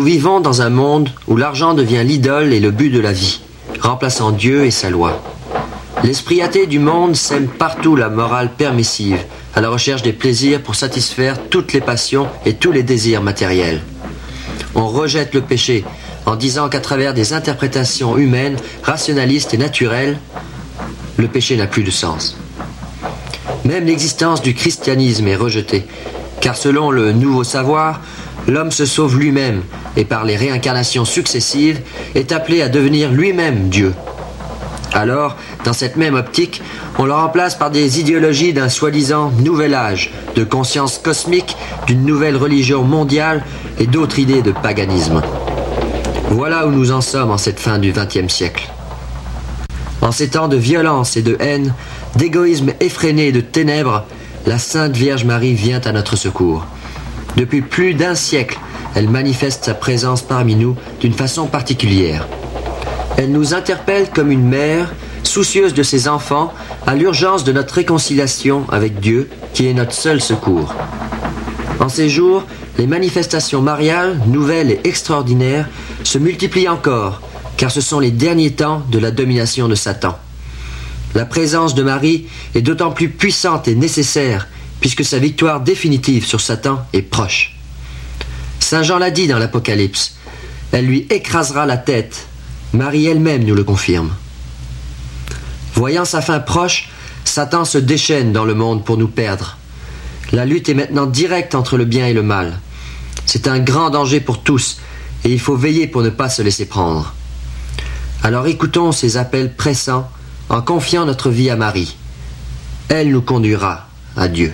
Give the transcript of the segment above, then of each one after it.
vivons dans un monde où l'argent devient l'idole et le but de la vie, remplaçant Dieu et sa loi. L'esprit athée du monde sème partout la morale permissive, à la recherche des plaisirs pour satisfaire toutes les passions et tous les désirs matériels. On rejette le péché en disant qu'à travers des interprétations humaines, rationalistes et naturelles, le péché n'a plus de sens. Même l'existence du christianisme est rejetée, car selon le nouveau savoir, l'homme se sauve lui-même et par les réincarnations successives est appelé à devenir lui-même Dieu. Alors, dans cette même optique, on le remplace par des idéologies d'un soi-disant nouvel âge, de conscience cosmique, d'une nouvelle religion mondiale et d'autres idées de paganisme. Voilà où nous en sommes en cette fin du XXe siècle. En ces temps de violence et de haine, d'égoïsme effréné et de ténèbres, la Sainte Vierge Marie vient à notre secours. Depuis plus d'un siècle, elle manifeste sa présence parmi nous d'une façon particulière. Elle nous interpelle comme une mère, soucieuse de ses enfants, à l'urgence de notre réconciliation avec Dieu, qui est notre seul secours. En ces jours, les manifestations mariales, nouvelles et extraordinaires, se multiplient encore, car ce sont les derniers temps de la domination de Satan. La présence de Marie est d'autant plus puissante et nécessaire, puisque sa victoire définitive sur Satan est proche. Saint Jean l'a dit dans l'Apocalypse, elle lui écrasera la tête. Marie elle-même nous le confirme. Voyant sa fin proche, Satan se déchaîne dans le monde pour nous perdre. La lutte est maintenant directe entre le bien et le mal. C'est un grand danger pour tous, et il faut veiller pour ne pas se laisser prendre. Alors écoutons ces appels pressants en confiant notre vie à Marie. Elle nous conduira à Dieu.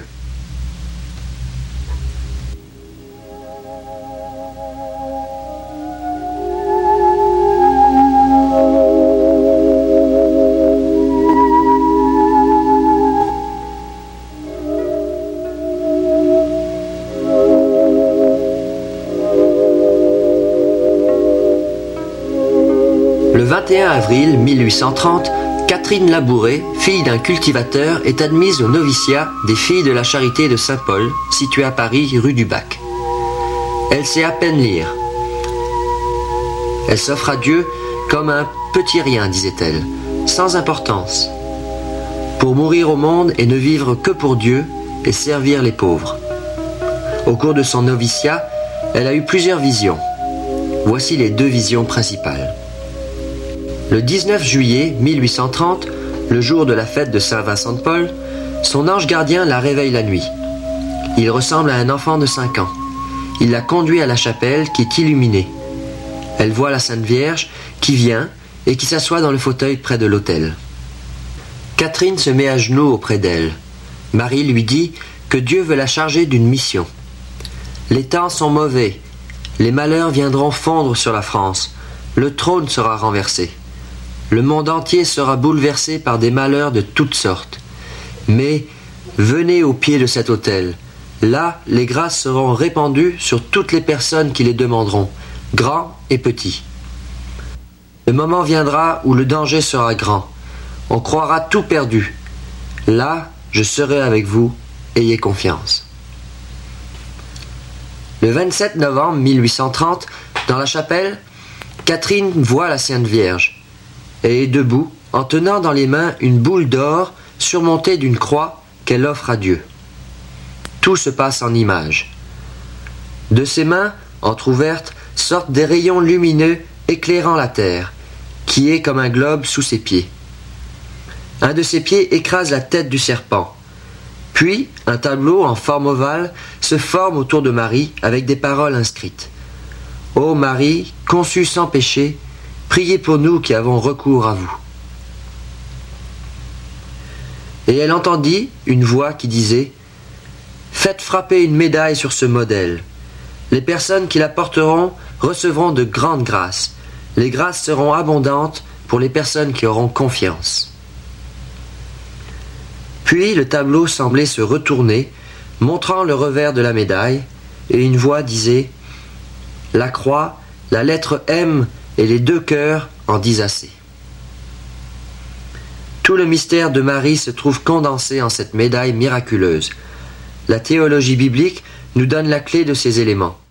Le 21 avril 1830, Catherine Labouré, fille d'un cultivateur, est admise au noviciat des Filles de la Charité de Saint-Paul, situé à Paris, rue du Bac. Elle sait à peine lire. Elle s'offre à Dieu comme un petit rien, disait-elle, sans importance, pour mourir au monde et ne vivre que pour Dieu et servir les pauvres. Au cours de son noviciat, elle a eu plusieurs visions. Voici les deux visions principales. Le 19 juillet 1830, le jour de la fête de Saint-Vincent de Paul, son ange gardien la réveille la nuit. Il ressemble à un enfant de 5 ans. Il la conduit à la chapelle qui est illuminée. Elle voit la Sainte Vierge qui vient et qui s'assoit dans le fauteuil près de l'autel. Catherine se met à genoux auprès d'elle. Marie lui dit que Dieu veut la charger d'une mission. Les temps sont mauvais. Les malheurs viendront fondre sur la France. Le trône sera renversé. Le monde entier sera bouleversé par des malheurs de toutes sortes. Mais venez au pied de cet autel. Là, les grâces seront répandues sur toutes les personnes qui les demanderont, grands et petits. Le moment viendra où le danger sera grand. On croira tout perdu. Là, je serai avec vous. Ayez confiance. Le 27 novembre 1830, dans la chapelle, Catherine voit la Sainte Vierge. Elle est debout, en tenant dans les mains une boule d'or surmontée d'une croix qu'elle offre à Dieu. Tout se passe en images. De ses mains, entr'ouvertes, sortent des rayons lumineux éclairant la terre, qui est comme un globe sous ses pieds. Un de ses pieds écrase la tête du serpent. Puis, un tableau en forme ovale se forme autour de Marie avec des paroles inscrites. « Ô Marie, conçue sans péché, priez pour nous qui avons recours à vous. » Et elle entendit une voix qui disait « Faites frapper une médaille sur ce modèle. Les personnes qui la porteront recevront de grandes grâces. Les grâces seront abondantes pour les personnes qui auront confiance. » Puis le tableau semblait se retourner, montrant le revers de la médaille, et une voix disait « La croix, la lettre M et les 2 cœurs en disent assez. » Tout le mystère de Marie se trouve condensé en cette médaille miraculeuse. La théologie biblique nous donne la clé de ces éléments.